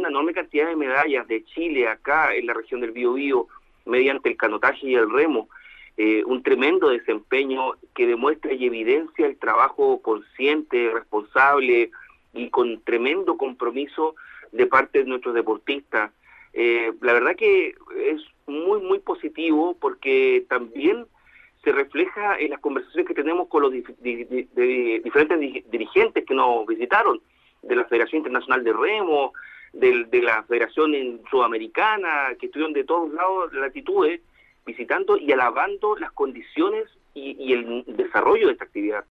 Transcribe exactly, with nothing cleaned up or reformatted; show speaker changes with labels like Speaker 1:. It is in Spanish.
Speaker 1: una enorme cantidad de medallas de Chile acá en la región del Biobío mediante el canotaje y el remo. Eh, un tremendo desempeño que demuestra y evidencia el trabajo consciente, responsable y con tremendo compromiso de parte de nuestros deportistas. Eh, la verdad que es muy, muy positivo porque también se refleja en las conversaciones que tenemos con los di- di- di- de diferentes di- dirigentes que nos visitaron, de la Federación Internacional de Remo, del, de la Federación en Sudamericana, que estuvieron de todos lados, de latitudes, visitando y alabando las condiciones y, y el desarrollo de esta actividad.